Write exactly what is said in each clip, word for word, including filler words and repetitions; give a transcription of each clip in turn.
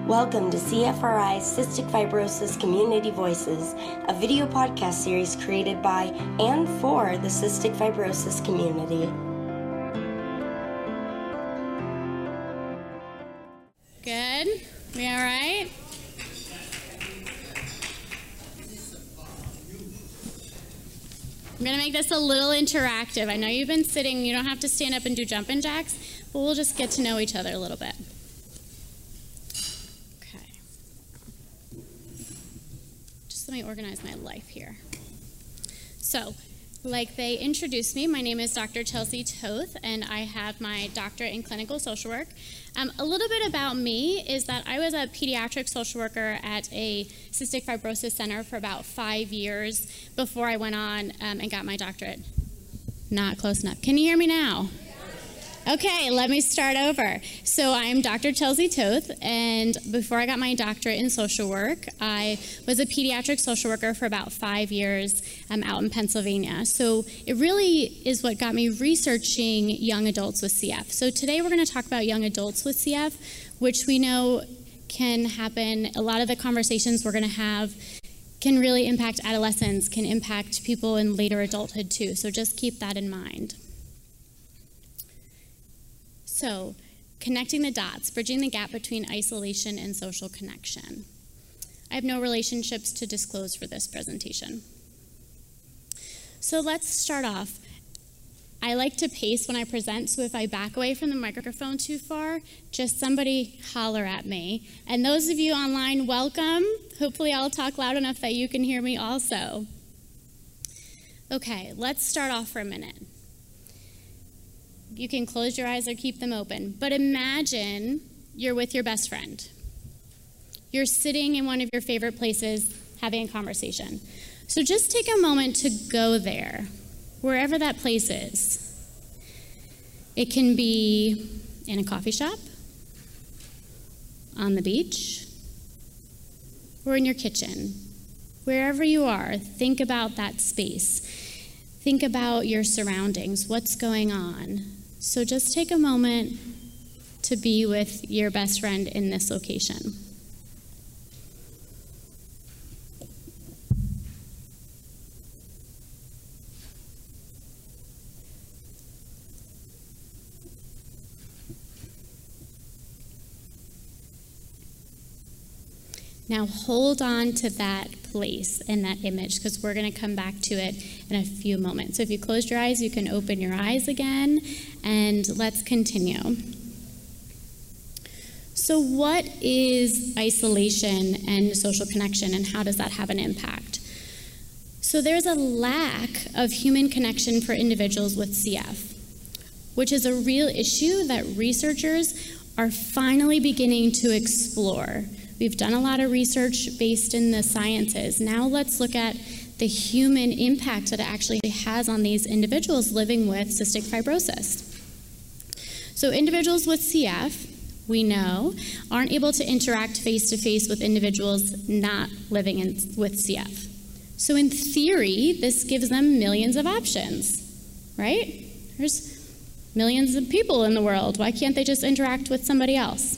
Welcome to C F R I's Cystic Fibrosis Community Voices, a video podcast series created by and for the cystic fibrosis community. Good? We all right? I'm going to make this a little interactive. I know you've been sitting. You don't have to stand up and do jumping jacks, but we'll just get to know each other a little bit. Okay. Just let me organize my life here. So, like they introduced me, my name is Doctor Chelsea Toth, and I have my doctorate in clinical social work. Um, a little bit about me is that I was a pediatric social worker at a cystic fibrosis center for about five years before I went on um, and got my doctorate. Not close enough. Can you hear me now? Okay, let me start over. So I'm Doctor Chelsea Toth, and before I got my doctorate in social work, I was a pediatric social worker for about five years um, out in Pennsylvania. So it really is what got me researching young adults with C F. So today we're going to talk about young adults with C F, which we know can happen. A lot of the conversations we're going to have can really impact adolescents, can impact people in later adulthood too. So just keep that in mind. So, connecting the dots, bridging the gap between isolation and social connection. I have no relationships to disclose for this presentation. So let's start off. I like to pace when I present, so if I back away from the microphone too far, just somebody holler at me. And those of you online, welcome. Hopefully I'll talk loud enough that you can hear me also. Okay, let's start off for a minute. You can close your eyes or keep them open. But imagine you're with your best friend. You're sitting in one of your favorite places having a conversation. So just take a moment to go there, wherever that place is. It can be in a coffee shop, on the beach, or in your kitchen. Wherever you are, think about that space. Think about your surroundings, what's going on. So just take a moment to be with your best friend in this location. Now hold on to that place and that image, because we're going to come back to it in a few moments. So if you closed your eyes, you can open your eyes again, and let's continue. So what is isolation and social connection, and how does that have an impact? So there's a lack of human connection for individuals with C F, which is a real issue that researchers are finally beginning to explore. We've done a lot of research based in the sciences. Now let's look at the human impact that it actually has on these individuals living with cystic fibrosis. So individuals with C F, we know, aren't able to interact face-to-face with individuals not living in, with C F. So in theory, this gives them millions of options, right? There's millions of people in the world. Why can't they just interact with somebody else?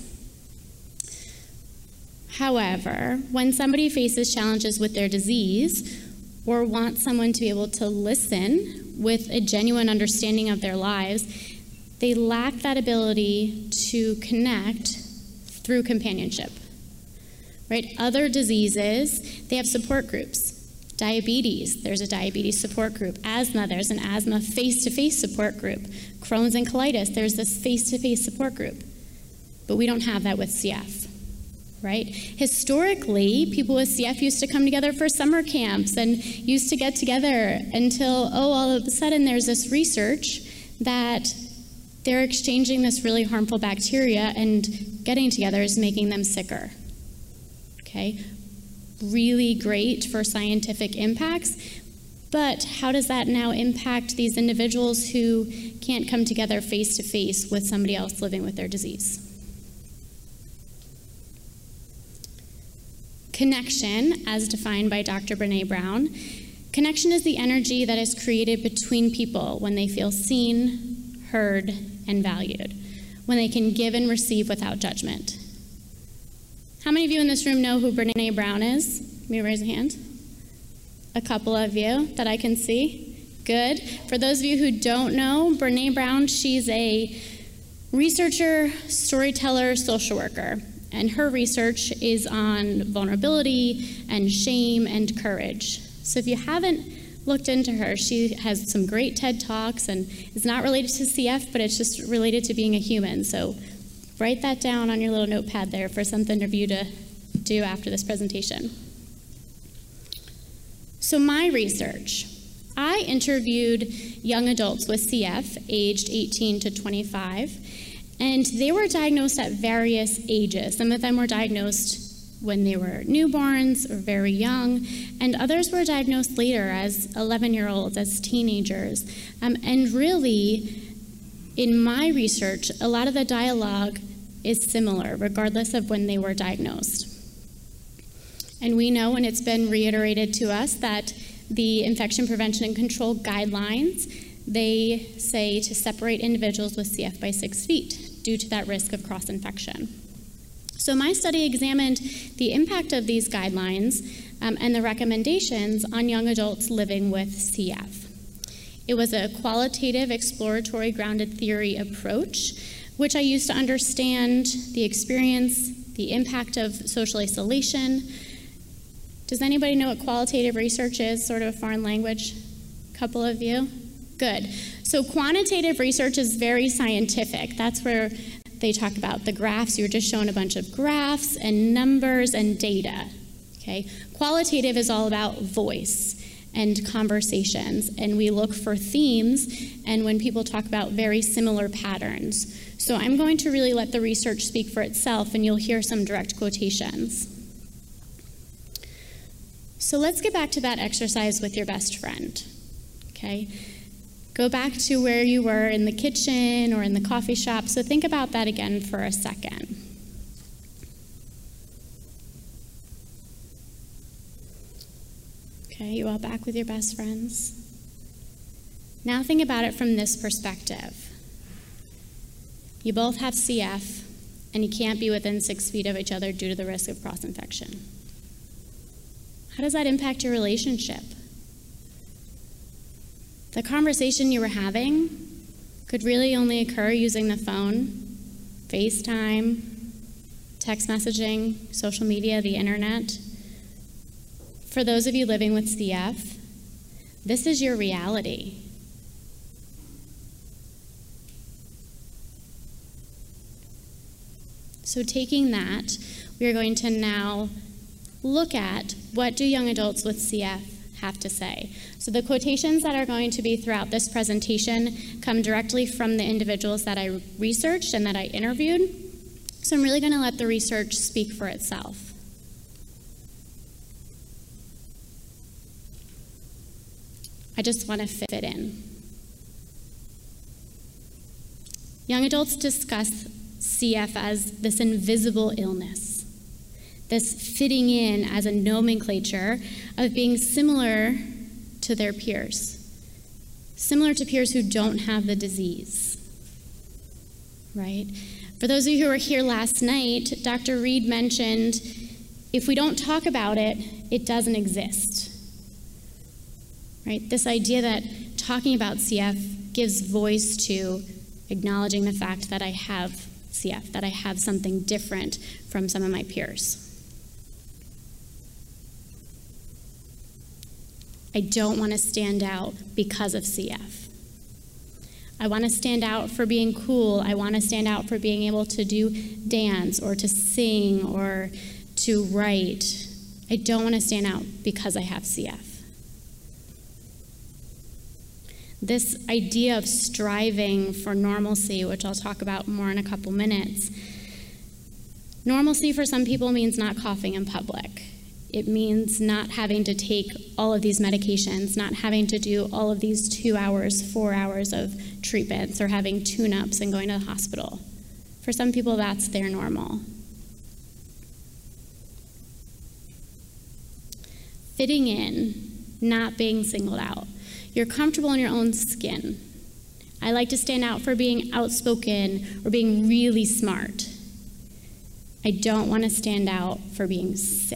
However, when somebody faces challenges with their disease or wants someone to be able to listen with a genuine understanding of their lives, they lack that ability to connect through companionship. Right? Other diseases, they have support groups. Diabetes, there's a diabetes support group. Asthma, there's an asthma face-to-face support group. Crohn's and colitis, there's this face-to-face support group. But we don't have that with C F. Right? Historically, people with C F used to come together for summer camps and used to get together until, oh, all of a sudden there's this research that they're exchanging this really harmful bacteria, and getting together is making them sicker. Okay? Really great for scientific impacts, but how does that now impact these individuals who can't come together face to face with somebody else living with their disease? Connection, as defined by Doctor Brené Brown, connection is the energy that is created between people when they feel seen, heard, and valued, when they can give and receive without judgment. How many of you in this room know who Brené Brown is? Let me raise a hand. A couple of you that I can see. Good. For those of you who don't know, Brené Brown, she's a researcher, storyteller, social worker. And her research is on vulnerability and shame and courage. So if you haven't looked into her, she has some great TED Talks and is not related to C F, but it's just related to being a human. So write that down on your little notepad there for something for you to do after this presentation. So my research, I interviewed young adults with C F aged eighteen to twenty-five, and they were diagnosed at various ages. Some of them were diagnosed when they were newborns or very young, and others were diagnosed later as eleven-year-olds, as teenagers. Um, and really, in my research, a lot of the dialogue is similar, regardless of when they were diagnosed. And we know, and it's been reiterated to us, that the Infection Prevention and Control Guidelines, they say to separate individuals with C F by six feet due to that risk of cross-infection. So my study examined the impact of these guidelines um, and the recommendations on young adults living with C F. It was a qualitative, exploratory, grounded theory approach, which I used to understand the experience, the impact of social isolation. Does anybody know what qualitative research is? Sort of a foreign language? A couple of you? Good. So quantitative research is very scientific. That's where they talk about the graphs. You were just shown a bunch of graphs and numbers and data. Okay? Qualitative is all about voice and conversations, and we look for themes and when people talk about very similar patterns. So I'm going to really let the research speak for itself, and you'll hear some direct quotations. So let's get back to that exercise with your best friend. Okay? Go back to where you were in the kitchen or in the coffee shop. So think about that again for a second. Okay, you all back with your best friends? Now think about it from this perspective. You both have C F, and you can't be within six feet of each other due to the risk of cross-infection. How does that impact your relationship? The conversation you were having could really only occur using the phone, FaceTime, text messaging, social media, the internet. For those of you living with C F, this is your reality. So taking that, we are going to now look at what do young adults with C F have to say. So the quotations that are going to be throughout this presentation come directly from the individuals that I researched and that I interviewed. So I'm really going to let the research speak for itself. I just want to fit it in. Young adults discuss C F as this invisible illness, this fitting in as a nomenclature of being similar to their peers, similar to peers who don't have the disease, right? For those of you who were here last night, Doctor Reed mentioned if we don't talk about it, it doesn't exist, right? This idea that talking about C F gives voice to acknowledging the fact that I have C F, that I have something different from some of my peers. I don't want to stand out because of C F. I want to stand out for being cool. I want to stand out for being able to do dance or to sing or to write. I don't want to stand out because I have C F. This idea of striving for normalcy, which I'll talk about more in a couple minutes. Normalcy for some people means not coughing in public. It means not having to take all of these medications, not having to do all of these two hours, four hours of treatments, or having tune-ups and going to the hospital. For some people, that's their normal. Fitting in, not being singled out. You're comfortable in your own skin. I like to stand out for being outspoken or being really smart. I don't want to stand out for being sick.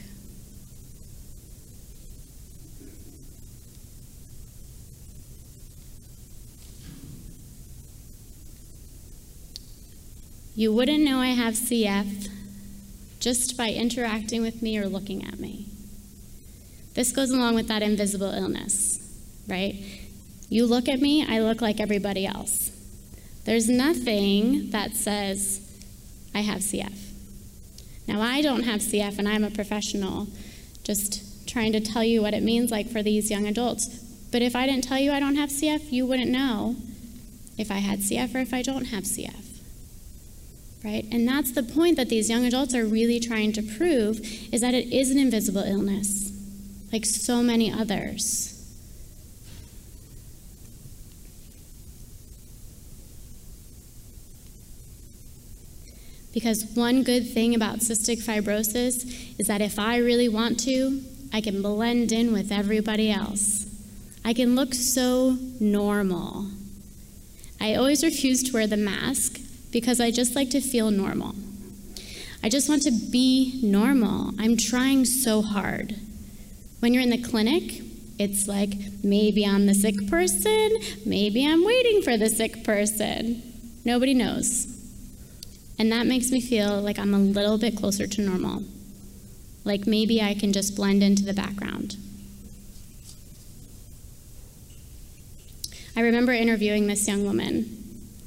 You wouldn't know I have C F just by interacting with me or looking at me. This goes along with that invisible illness, right? You look at me, I look like everybody else. There's nothing that says I have C F. Now, I don't have C F, and I'm a professional just trying to tell you what it means like for these young adults. But if I didn't tell you I don't have C F, you wouldn't know if I had C F or if I don't have C F. Right? And that's the point that these young adults are really trying to prove, is that it is an invisible illness, like so many others. Because one good thing about cystic fibrosis is that if I really want to, I can blend in with everybody else. I can look so normal. I always refuse to wear the mask because I just like to feel normal. I just want to be normal. I'm trying so hard. When you're in the clinic, it's like, maybe I'm the sick person, maybe I'm waiting for the sick person. Nobody knows. And that makes me feel like I'm a little bit closer to normal. Like maybe I can just blend into the background. I remember interviewing this young woman.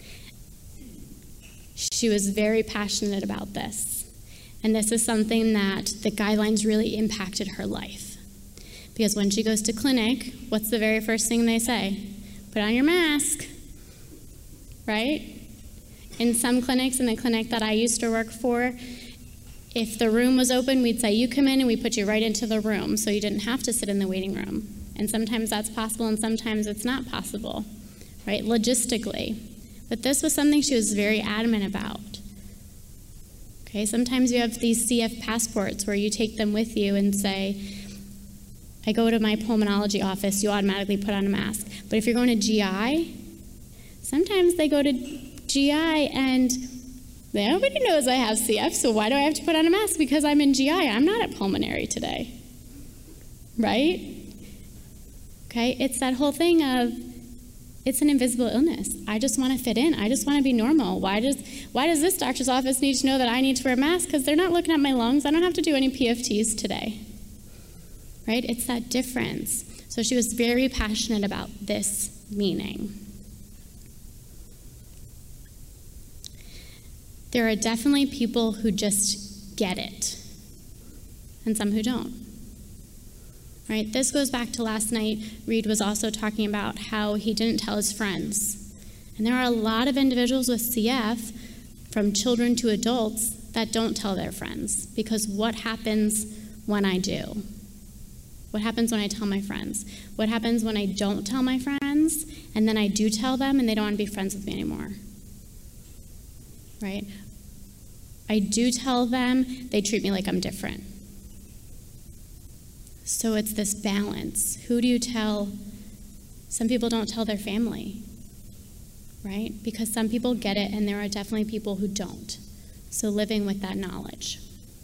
She was very passionate about this. And this is something that the guidelines really impacted her life. Because when she goes to clinic, what's the very first thing they say? Put on your mask, right? In some clinics, in the clinic that I used to work for, if the room was open, we'd say, you come in, and we put you right into the room, so you didn't have to sit in the waiting room. And sometimes that's possible, and sometimes it's not possible, right, logistically. But this was something she was very adamant about. Okay, sometimes you have these C F passports where you take them with you and say, I go to my pulmonology office, you automatically put on a mask. But if you're going to G I, sometimes they go to G I and nobody knows I have C F, so why do I have to put on a mask? Because I'm in G I, I'm not at pulmonary today, right? Okay, it's that whole thing of, it's an invisible illness. I just want to fit in. I just want to be normal. Why does, why does this doctor's office need to know that I need to wear a mask? Because they're not looking at my lungs. I don't have to do any P F Ts today, right? It's that difference. So she was very passionate about this meaning. There are definitely people who just get it, and some who don't. Right? This goes back to last night. Reed was also talking about how he didn't tell his friends. And there are a lot of individuals with C F, from children to adults, that don't tell their friends. Because what happens when I do? What happens when I tell my friends? What happens when I don't tell my friends, and then I do tell them, and they don't want to be friends with me anymore? Right? I do tell them, they treat me like I'm different. So it's this balance. Who do you tell? Some people don't tell their family, right? Because some people get it, and there are definitely people who don't. So living with that knowledge.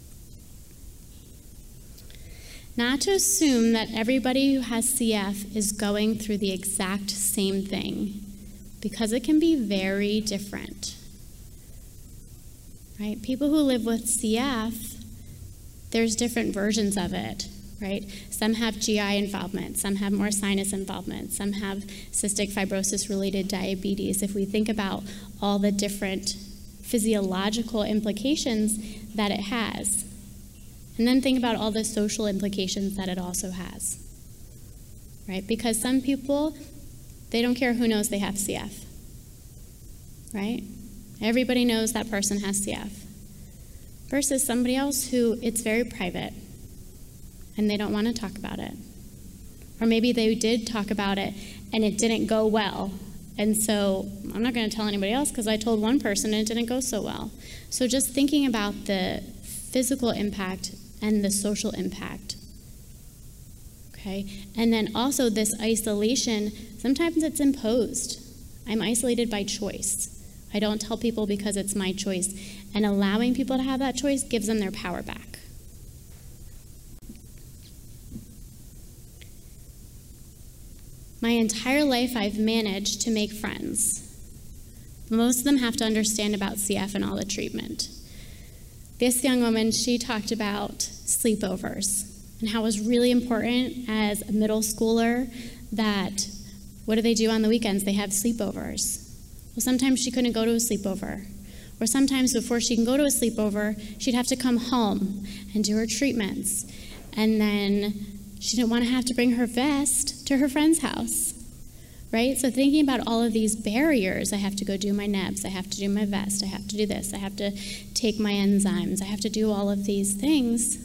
Not to assume that everybody who has C F is going through the exact same thing, because it can be very different. Right? People who live with C F, there's different versions of it, right? Some have G I involvement, some have more sinus involvement, some have cystic fibrosis-related diabetes. If we think about all the different physiological implications that it has, and then think about all the social implications that it also has, right? Because some people, they don't care who knows they have C F, right? Everybody knows that person has C F. Versus somebody else who it's very private and they don't want to talk about it. Or maybe they did talk about it and it didn't go well. And so I'm not going to tell anybody else because I told one person and it didn't go so well. So just thinking about the physical impact and the social impact. Okay? And then also this isolation, sometimes it's imposed. I'm isolated by choice. I don't tell people because it's my choice. And allowing people to have that choice gives them their power back. My entire life I've managed to make friends. Most of them have to understand about C F and all the treatment. This young woman, she talked about sleepovers and how it was really important as a middle schooler that, what do they do on the weekends? They have sleepovers. Well, sometimes she couldn't go to a sleepover. Or sometimes before she can go to a sleepover, she'd have to come home and do her treatments. And then she didn't want to have to bring her vest to her friend's house, right? So thinking about all of these barriers, I have to go do my nebs, I have to do my vest, I have to do this, I have to take my enzymes, I have to do all of these things.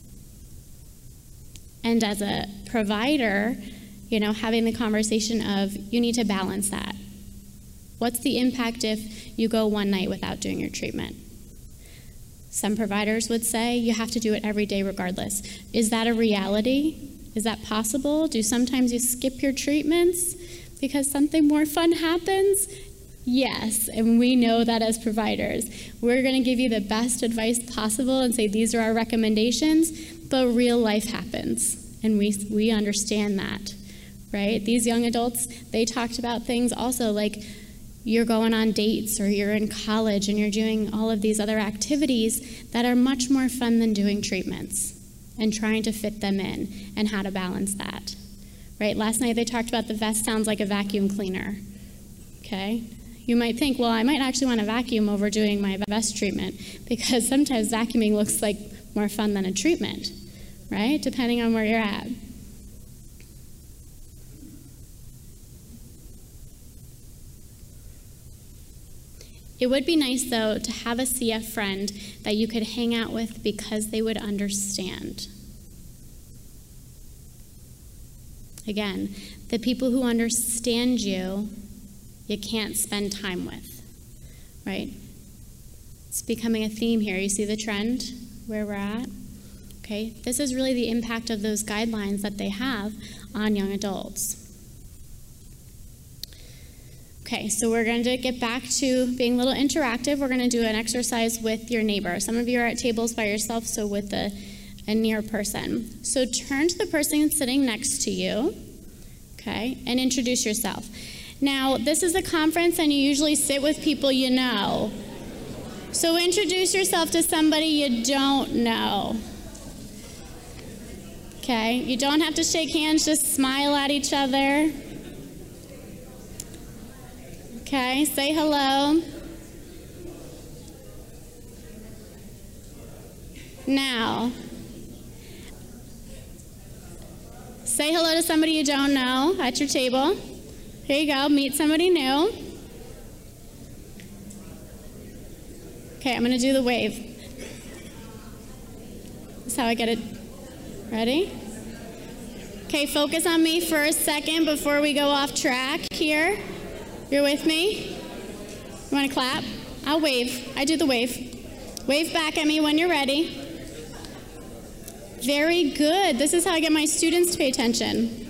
And as a provider, you know, having the conversation of, you need to balance that. What's the impact if you go one night without doing your treatment? Some providers would say you have to do it every day regardless. Is that a reality? Is that possible? Do sometimes you skip your treatments because something more fun happens? Yes, and we know that as providers. We're going to give you the best advice possible and say these are our recommendations, but real life happens, and we, we understand that, right? These young adults, they talked about things also like you're going on dates or you're in college and you're doing all of these other activities that are much more fun than doing treatments and trying to fit them in and how to balance that, right? Last night they talked about the vest sounds like a vacuum cleaner, okay? You might think, well, I might actually want to vacuum over doing my vest treatment because sometimes vacuuming looks like more fun than a treatment, right? Depending on where you're at. It would be nice, though, to have a C F friend that you could hang out with because they would understand. Again, the people who understand you, you can't spend time with, right? It's becoming a theme here. You see the trend where we're at? Okay, this is really the impact of those guidelines that they have on young adults. Okay, so we're going to get back to being a little interactive. We're going to do an exercise with your neighbor. Some of you are at tables by yourself, so with a, a near person. So turn to the person sitting next to you, okay, and introduce yourself. Now, this is a conference, and you usually sit with people you know. So introduce yourself to somebody you don't know. Okay, you don't have to shake hands, just smile at each other. Okay, say hello. Now, say hello to somebody you don't know at your table. Here you go, meet somebody new. Okay, I'm gonna do the wave. That's how I get it. Ready? Okay, focus on me for a second before we go off track here. You're with me? You want to clap? I'll wave. I do the wave. Wave back at me when you're ready. Very good. This is how I get my students to pay attention.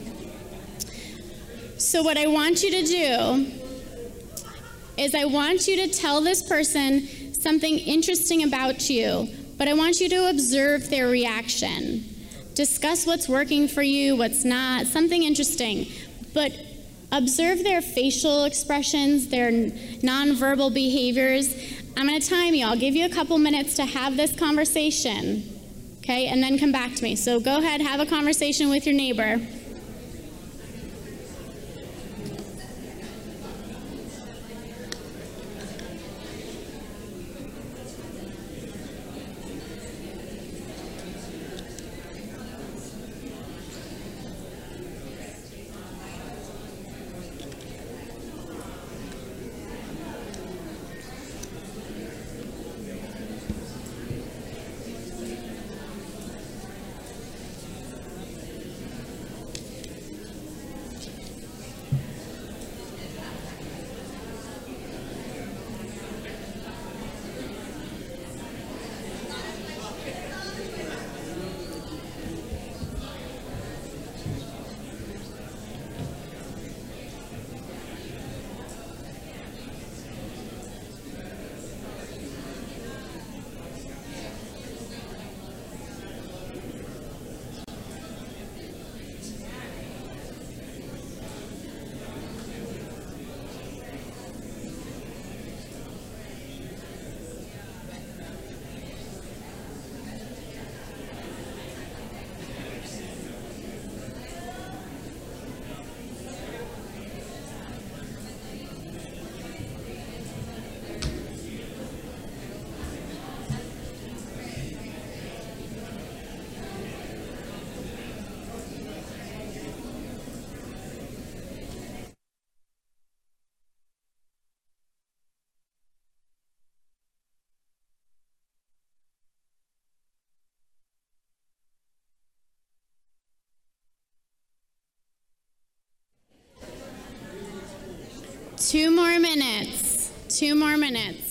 So what I want you to do is I want you to tell this person something interesting about you, but I want you to observe their reaction. Discuss what's working for you, what's not, something interesting, but observe their facial expressions, their nonverbal behaviors. I'm going to time you. I'll give you a couple minutes to have this conversation, okay, and then come back to me. So go ahead, have a conversation with your neighbor. Two more minutes. Two more minutes.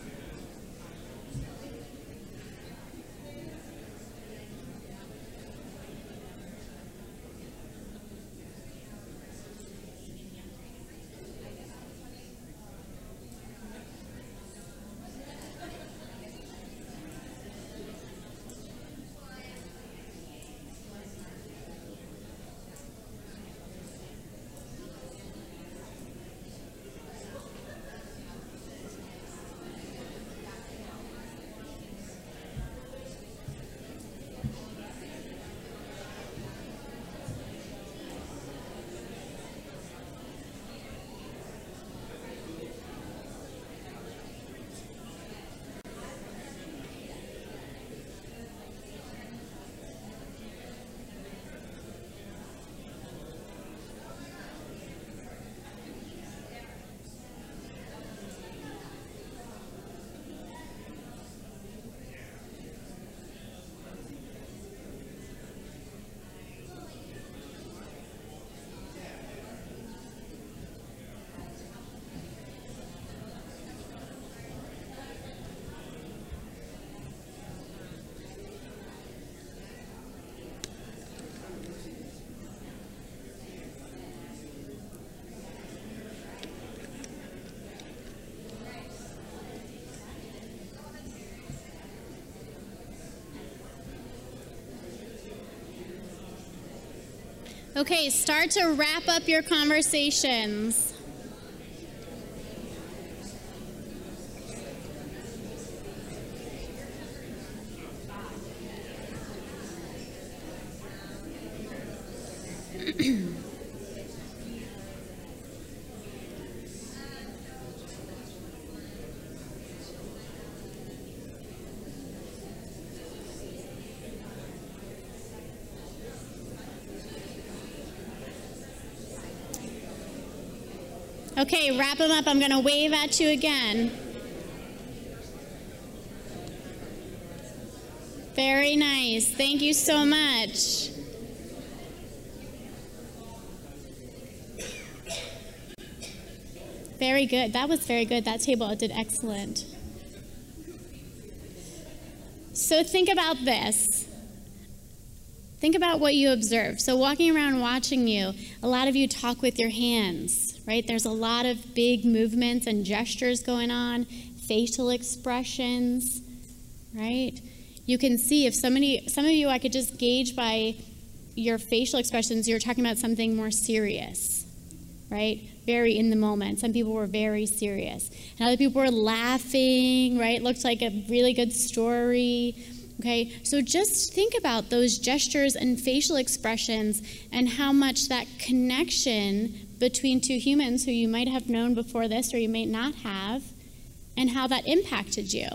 Okay, start to wrap up your conversations. Okay, wrap them up. I'm going to wave at you again. Very nice. Thank you so much. Very good. That was very good. That table did excellent. So think about this. Think about what you observe. So walking around watching you, a lot of you talk with your hands, right? There's a lot of big movements and gestures going on, facial expressions, right? You can see if somebody, some of you I could just gauge by your facial expressions, you're talking about something more serious, right? Very in the moment. Some people were very serious. And other people were laughing, right? Looked like a really good story. Okay, so just think about those gestures and facial expressions and how much that connection between two humans who you might have known before this or you may not have, and how that impacted you,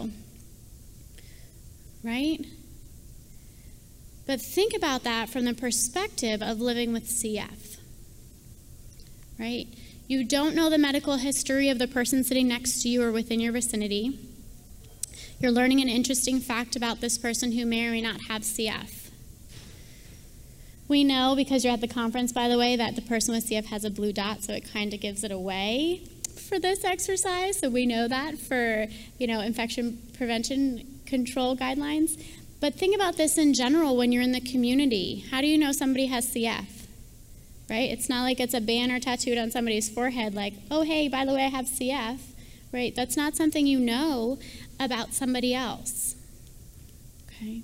right? But think about that from the perspective of living with C F, right? You don't know the medical history of the person sitting next to you or within your vicinity. You're learning an interesting fact about this person who may or may not have C F. We know, because you're at the conference, by the way, that the person with C F has a blue dot, so it kind of gives it away for this exercise. So we know that for, you know, infection prevention control guidelines. But think about this in general when you're in the community. How do you know somebody has C F? Right? It's not like it's a banner tattooed on somebody's forehead like, oh, hey, by the way, I have C F. Right? That's not something you know about somebody else. Okay?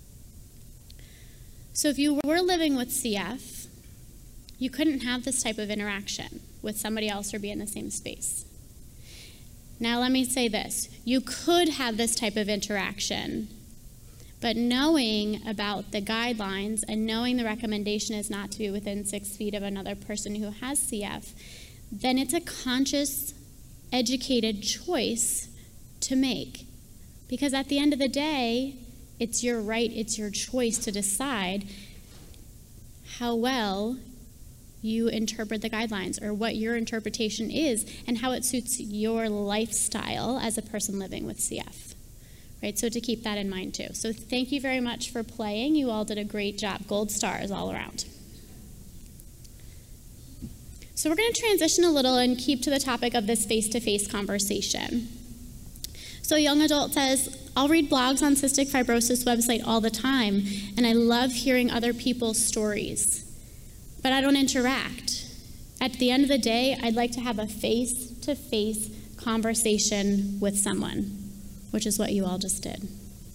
So if you were living with C F, you couldn't have this type of interaction with somebody else or be in the same space. Now let me say this. You could have this type of interaction, but knowing about the guidelines and knowing the recommendation is not to be within six feet of another person who has C F, then it's a conscious, educated choice to make. Because at the end of the day, it's your right, it's your choice to decide how well you interpret the guidelines or what your interpretation is and how it suits your lifestyle as a person living with C F. Right? So to keep that in mind too. So thank you very much for playing. You all did a great job. Gold stars all around. So we're going to transition a little and keep to the topic of this face-to-face conversation. So a young adult says, I'll read blogs on cystic fibrosis website all the time, and I love hearing other people's stories, but I don't interact. At the end of the day, I'd like to have a face-to-face conversation with someone, which is what you all just did.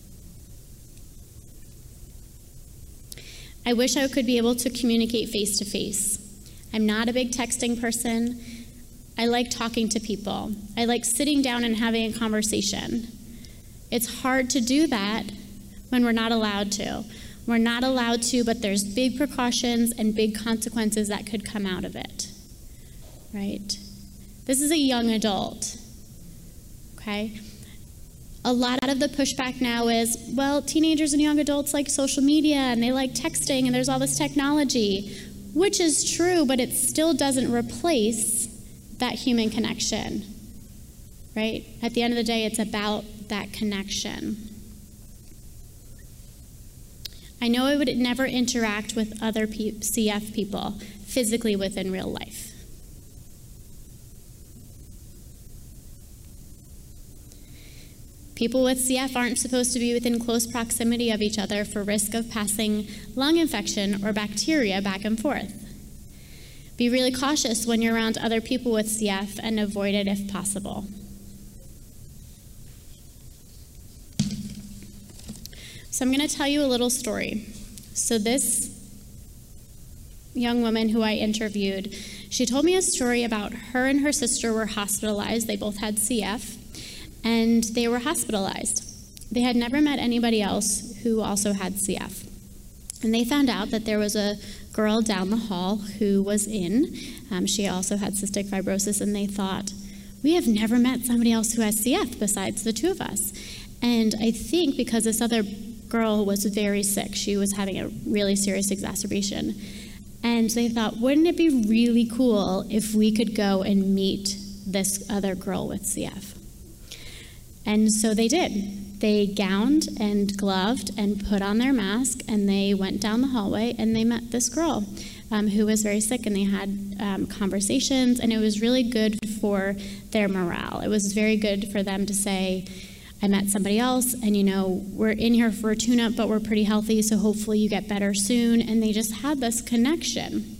I wish I could be able to communicate face-to-face. I'm not a big texting person. I like talking to people. I like sitting down and having a conversation. It's hard to do that when we're not allowed to. We're not allowed to, but there's big precautions and big consequences that could come out of it, right? This is a young adult, okay? A lot of the pushback now is, well, teenagers and young adults like social media and they like texting and there's all this technology, which is true, but it still doesn't replace that human connection, right? At the end of the day, it's about that connection. I know I would never interact with other C F people physically within real life. People with C F aren't supposed to be within close proximity of each other for risk of passing lung infection or bacteria back and forth. Be really cautious when you're around other people with C F and avoid it if possible. So I'm going to tell you a little story. So this young woman who I interviewed, she told me a story about her and her sister were hospitalized. They both had C F. And they were hospitalized. They had never met anybody else who also had C F. And they found out that there was a girl down the hall who was in. Um, she also had cystic fibrosis, and they thought, we have never met somebody else who has C F besides the two of us. And I think because this other girl was very sick, she was having a really serious exacerbation. And they thought, wouldn't it be really cool if we could go and meet this other girl with C F? And so they did. They gowned and gloved and put on their mask, and they went down the hallway and they met this girl um, who was very sick, and they had um, conversations, and it was really good for their morale. It was very good for them to say, I met somebody else, and you know, we're in here for a tune-up, but we're pretty healthy, so hopefully you get better soon. And they just had this connection.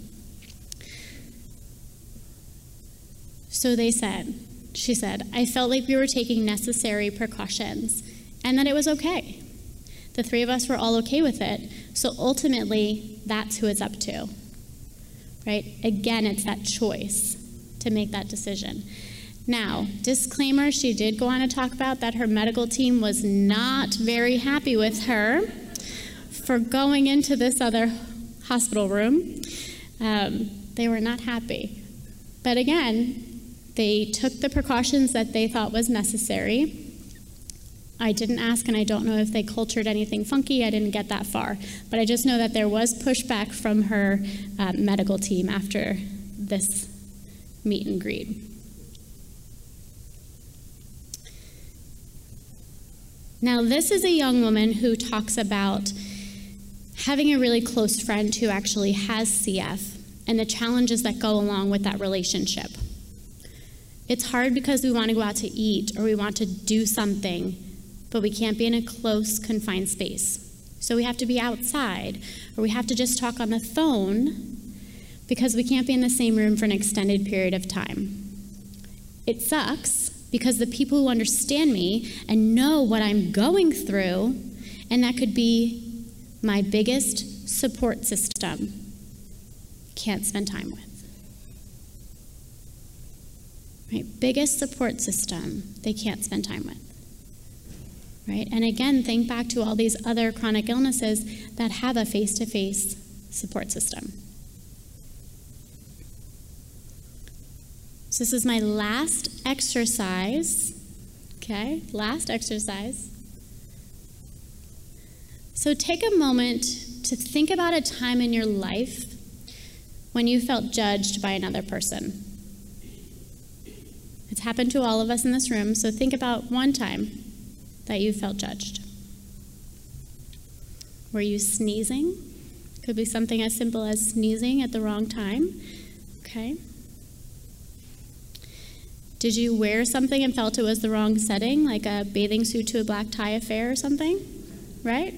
So they said, She said, I felt like we were taking necessary precautions and that it was okay. The three of us were all okay with it. So ultimately, that's who it's up to, right? Again, it's that choice to make that decision. Now, disclaimer, she did go on to talk about that her medical team was not very happy with her for going into this other hospital room. Um, they were not happy. But again, they took the precautions that they thought was necessary. I didn't ask, and I don't know if they cultured anything funky. I didn't get that far. But I just know that there was pushback from her uh, medical team after this meet and greet. Now, this is a young woman who talks about having a really close friend who actually has C F and the challenges that go along with that relationship. It's hard because we want to go out to eat or we want to do something, but we can't be in a close, confined space. So we have to be outside, or we have to just talk on the phone because we can't be in the same room for an extended period of time. It sucks because the people who understand me and know what I'm going through, and that could be my biggest support system, can't spend time with. Right? Biggest support system they can't spend time with. Right? And again, think back to all these other chronic illnesses that have a face-to-face support system. So this is my last exercise. Okay, last exercise. So take a moment to think about a time in your life when you felt judged by another person. It's happened to all of us in this room, so think about one time that you felt judged. Were you sneezing? Could be something as simple as sneezing at the wrong time. Okay. Did you wear something and felt it was the wrong setting, like a bathing suit to a black tie affair or something? Right?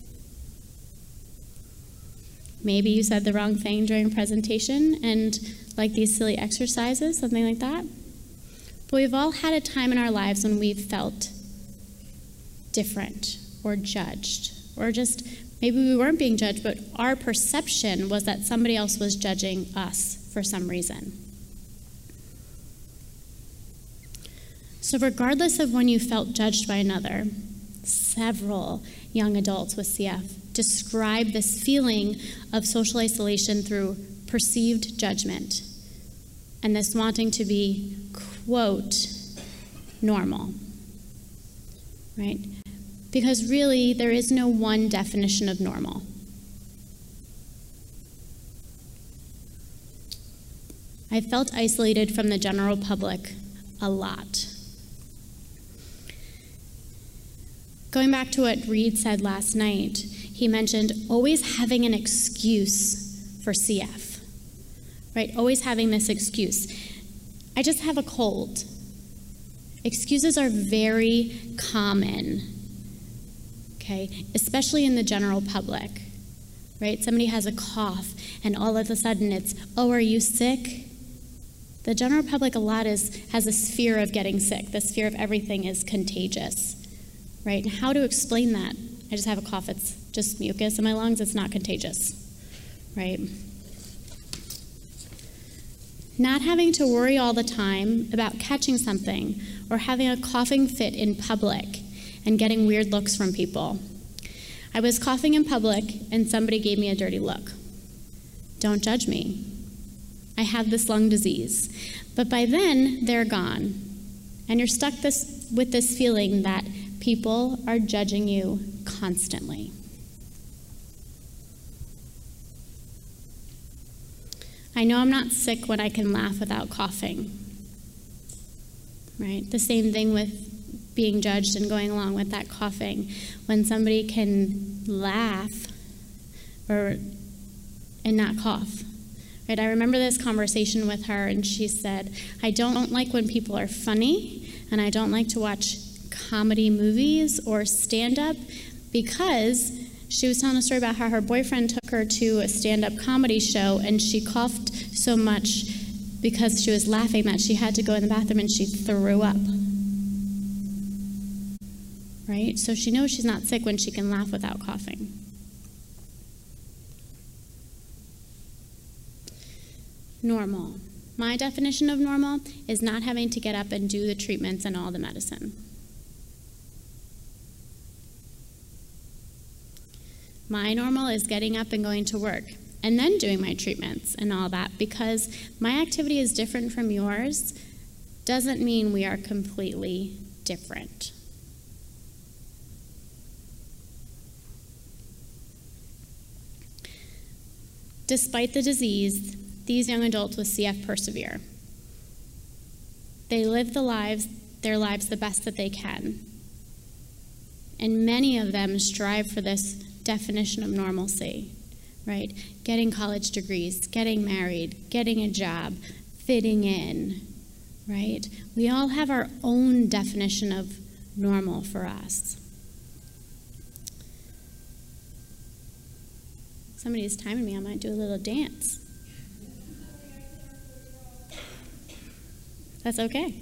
Maybe you said the wrong thing during a presentation and like these silly exercises, something like that. But we've all had a time in our lives when we've felt different or judged, or just maybe we weren't being judged, but our perception was that somebody else was judging us for some reason. So regardless of when you felt judged by another, several young adults with C F describe this feeling of social isolation through perceived judgment and this wanting to be, quote, normal, right? Because really, there is no one definition of normal. I felt isolated from the general public a lot. Going back to what Reed said last night, he mentioned always having an excuse for C F, right? Always having this excuse. I just have a cold. Excuses are very common, okay? Especially in the general public, right? Somebody has a cough and all of a sudden it's, oh, are you sick? The general public a lot is, has this fear of getting sick. This fear of everything is contagious. Right? And how to explain that? I just have a cough, it's just mucus in my lungs, it's not contagious, right? Not having to worry all the time about catching something or having a coughing fit in public and getting weird looks from people. I was coughing in public and somebody gave me a dirty look. Don't judge me. I have this lung disease. But by then, they're gone. And you're stuck this, with this feeling that people are judging you constantly. I know I'm not sick when I can laugh without coughing, right? The same thing with being judged and going along with that coughing. When somebody can laugh or and not cough, right? I remember this conversation with her, and she said, I don't like when people are funny, and I don't like to watch comedy movies or stand-up, because she was telling a story about how her boyfriend took her to a stand-up comedy show and she coughed so much because she was laughing that she had to go in the bathroom and she threw up. Right? So she knows she's not sick when she can laugh without coughing. Normal. My definition of normal is not having to get up and do the treatments and all the medicine. My normal is getting up and going to work and then doing my treatments and all that, because my activity is different from yours doesn't mean we are completely different. Despite the disease, these young adults with C F persevere. They live the lives, their lives the best that they can. And many of them strive for this definition of normalcy, right? Getting college degrees, getting married, getting a job, fitting in, right? We all have our own definition of normal for us. Somebody's timing me, I might do a little dance. That's okay.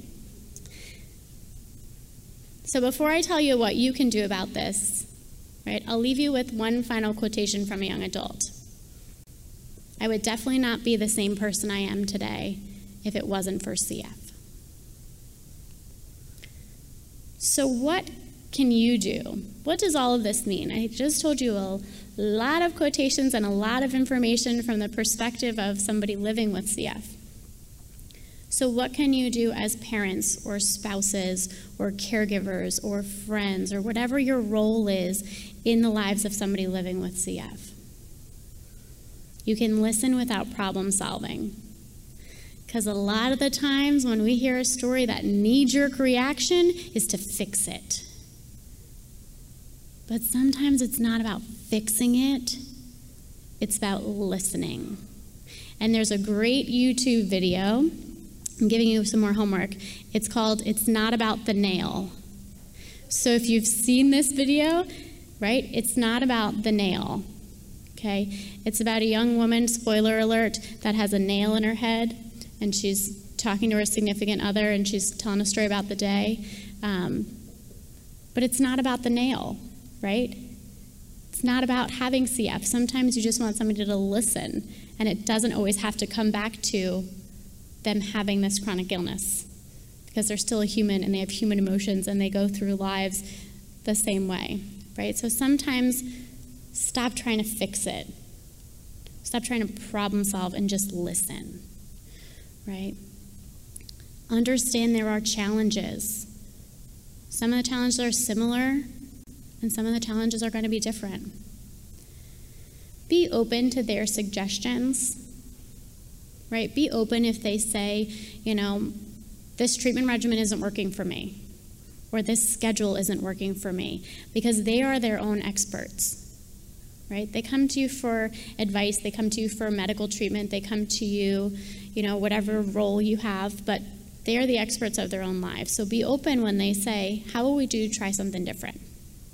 So before I tell you what you can do about this, right, I'll leave you with one final quotation from a young adult. I would definitely not be the same person I am today if it wasn't for C F. So what can you do? What does all of this mean? I just told you a lot of quotations and a lot of information from the perspective of somebody living with C F. So what can you do as parents or spouses or caregivers or friends or whatever your role is in the lives of somebody living with C F? You can listen without problem solving. Because a lot of the times when we hear a story, that knee-jerk reaction is to fix it. But sometimes it's not about fixing it, it's about listening. And there's a great YouTube video I'm giving you some more homework. It's called It's Not About the Nail. So if you've seen this video, right, it's not about the nail, okay? It's about a young woman, spoiler alert, that has a nail in her head, and she's talking to her significant other, and she's telling a story about the day. Um, but it's not about the nail, right? It's not about having C F. Sometimes you just want somebody to listen, and it doesn't always have to come back to them having this chronic illness, because they're still a human and they have human emotions and they go through lives the same way, right? So sometimes stop trying to fix it. Stop trying to problem solve and just listen, right? Understand there are challenges. Some of the challenges are similar and some of the challenges are going to be different. Be open to their suggestions. Right? Be open if they say, you know, this treatment regimen isn't working for me, or this schedule isn't working for me, because they are their own experts, right? They come to you for advice, they come to you for medical treatment, they come to you, you know, whatever role you have, but they are the experts of their own lives. So be open when they say, how will we do try something different?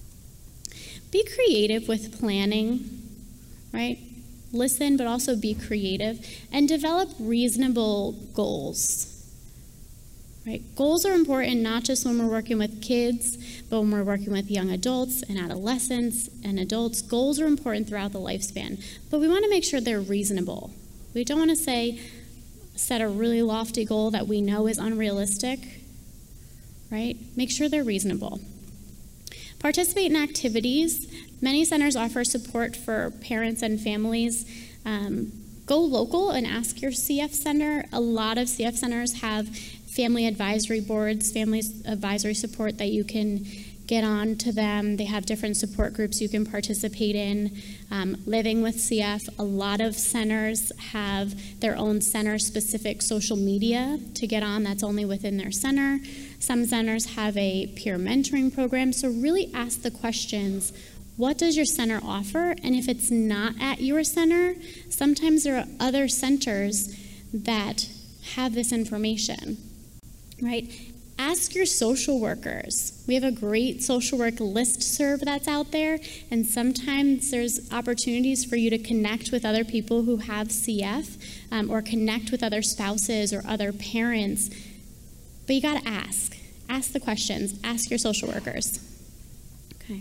Be creative with planning, right? Listen, but also be creative, and develop reasonable goals, right? Goals are important not just when we're working with kids, but when we're working with young adults and adolescents and adults. Goals are important throughout the lifespan, but we want to make sure they're reasonable. We don't want to say, set a really lofty goal that we know is unrealistic, right? Make sure they're reasonable. Participate in activities. Many centers offer support for parents and families. Um, go local and ask your C F center. A lot of C F centers have family advisory boards, family advisory support that you can get on to them. They have different support groups you can participate in. Um, living with C F, a lot of centers have their own center-specific social media to get on that's only within their center. Some centers have a peer mentoring program, so really ask the questions, what does your center offer? And if it's not at your center, sometimes there are other centers that have this information, right? Ask your social workers. We have a great social work listserv that's out there, and sometimes there's opportunities for you to connect with other people who have C F, um, or connect with other spouses or other parents. But you gotta ask. Ask the questions. Ask your social workers. Okay.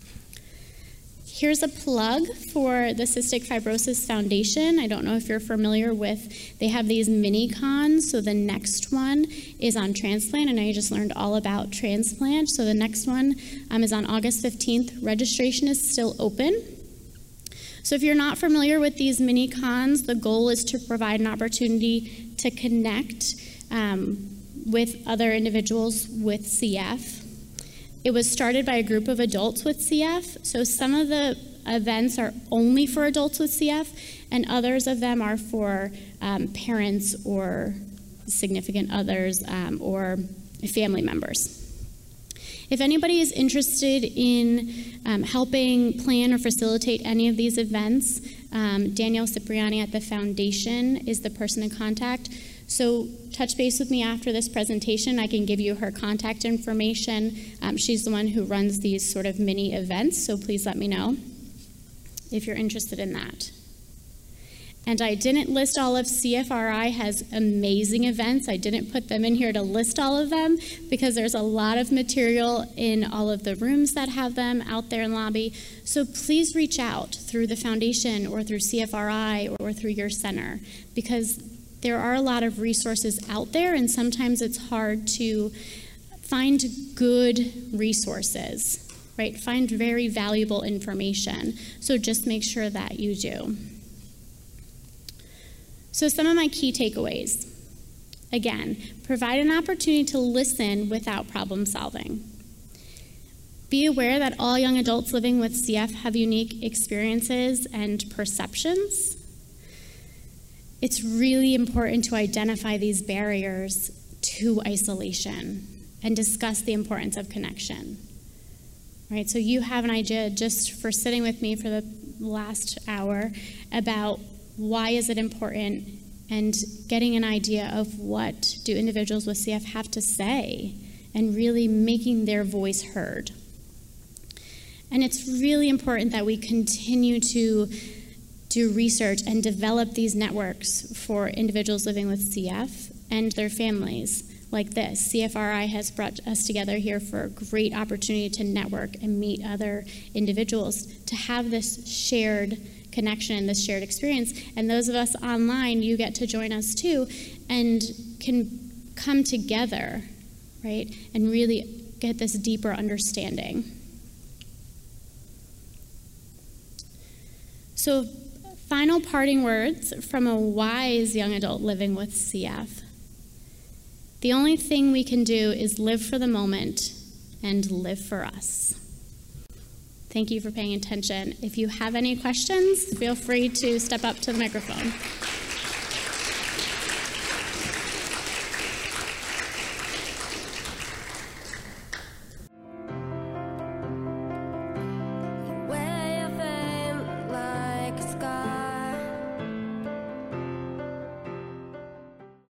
Here's a plug for the Cystic Fibrosis Foundation. I don't know if you're familiar with, they have these mini cons. So the next one is on transplant. I know you just learned all about transplant. So the next one um, is on August fifteenth. Registration is still open. So if you're not familiar with these mini cons, the goal is to provide an opportunity to connect um, with other individuals with C F. It was started by a group of adults with C F, so some of the events are only for adults with C F, and others of them are for um, parents or significant others um, or family members. If anybody is interested in um, helping plan or facilitate any of these events, um, Danielle Cipriani at the foundation is the person to contact. So touch base with me after this presentation. I can give you her contact information. Um, she's the one who runs these sort of mini events, so please let me know if you're interested in that. And I didn't list all of C F R I has amazing events. I didn't put them in here to list all of them because there's a lot of material in all of the rooms that have them out there in lobby. So please reach out through the foundation or through C F R I or through your center, because there are a lot of resources out there, and sometimes it's hard to find good resources, right? Find very valuable information. So just make sure that you do. So some of my key takeaways. Again, provide an opportunity to listen without problem solving. Be aware that all young adults living with C F have unique experiences and perceptions. It's really important to identify these barriers to isolation and discuss the importance of connection. Right? So you have an idea just for sitting with me for the last hour about why is it important and getting an idea of what do individuals with C F have to say, and really making their voice heard. And it's really important that we continue to do research and develop these networks for individuals living with C F and their families like this. C F R I has brought us together here for a great opportunity to network and meet other individuals, to have this shared connection, this shared experience. And those of us online, you get to join us too, and can come together, right, and really get this deeper understanding. So, final parting words from a wise young adult living with C F. The only thing we can do is live for the moment and live for us. Thank you for paying attention. If you have any questions, feel free to step up to the microphone.